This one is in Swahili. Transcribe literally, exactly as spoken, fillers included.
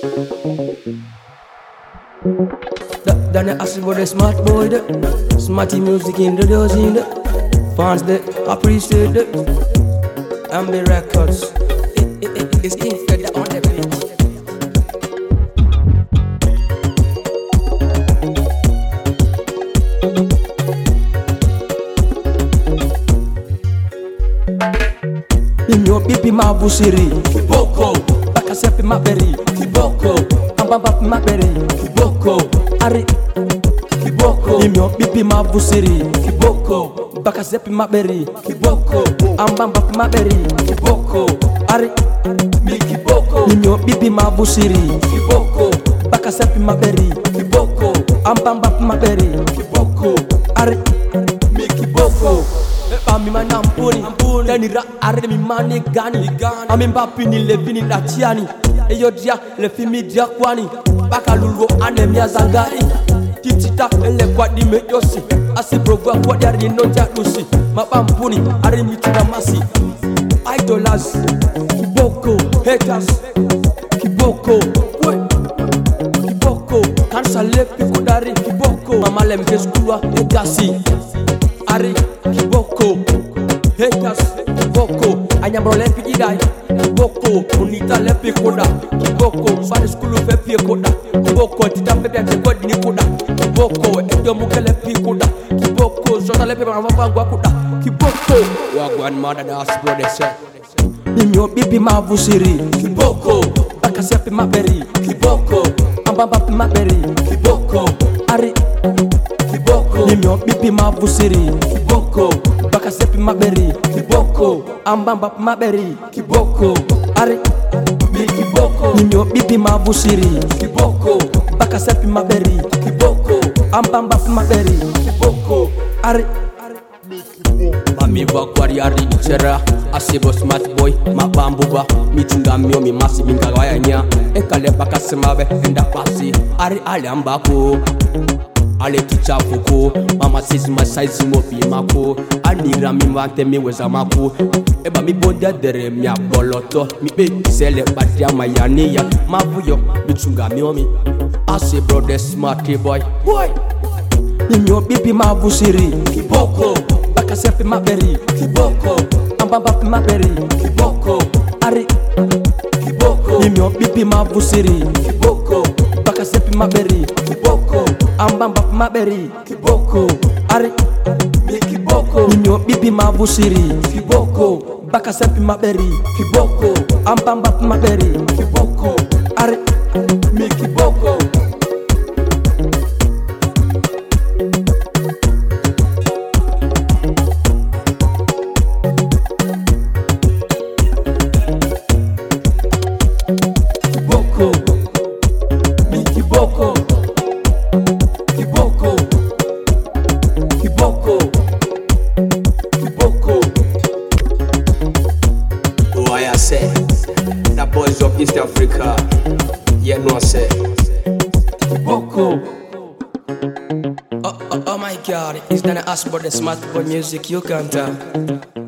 Dan jag ask for the smart boy the smarty music in the doors in the fans that appreciate the Ambi Records. It, it, it, it's King Fed on the beat. Inyo pipi mabusiri kiboko baka sepi maberi kiboko ambamba maberi kiboko ari kiboko Inyo pipi mabusiri kiboko baka sepi maberi kiboko ambamba maberi kiboko ari mi kiboko Inyo pipi mabusiri kiboko baka sepi maberi kiboko ambamba maberi kiboko ari mi kiboko Ami manampuni Dani ra are mi mani gani Ami mbapi ni levini la tiani Eyo dia le fimi dia kwani Baka lulgo ane mia zangari Titita ele kwa di mejosi Asi brogwa kwa di ari nonja lusi Mapampuni are mi tika masi Idolas Kiboko haters Kiboko we Kiboko Kansa lepi kodari Kiboko Mama lemke skua egasi Ari kiboko haters kiboko anyambro lepi idai kiboko unita lepi koda kiboko swali skulu fepi koda kiboko tita fepi ante kodi ni koda kiboko edo muke lepi koda kiboko shota lepi mavangwa koda kiboko wagwan mada da asbro se Inyo bibi mavusiri kiboko baka sepi maberi kiboko ambamba maberi kiboko ari Inyo bibi mabusiri kiboko baka sepi maberi kiboko ambamba maberi kiboko ari mi kiboko Inyo bibi mabusiri kiboko baka sepi maberi kiboko ambamba maberi kiboko ari mi kiboko Mami wakwari ari ichera asebo smart boy mabambuba mitinga mio mi masi binga wayanya ekale baka semabe enda pasi ari ali ambako Ale kicha fuku Mama sisi masaizi mopi mako Anira mi vante mi weza mako Eba mi bonde dere mi aboloto Mi be kisele badia mayaniya Mavuyo mi chunga mi omi Ase brother smarty boy Boy Inyo bibi mavusiri kiboko Baka sepi maberi kiboko Ambamba maberi kiboko Ari kiboko Inyo bibi mavusiri kiboko Baka sepi maberi kiboko ambamba maberi kiboko ari mi kiboko Inyo bibi mavusiri kiboko baka sepi maberi kiboko ambamba maberi kiboko ari mi kiboko Kiboko mi kiboko Kiboko, Kiboko, Kiboko. Oh, I say, that boys of East Africa, yeah, no, I say, Kiboko. Oh, oh, oh my God, it's gonna ask for the smart boy music you can't tell.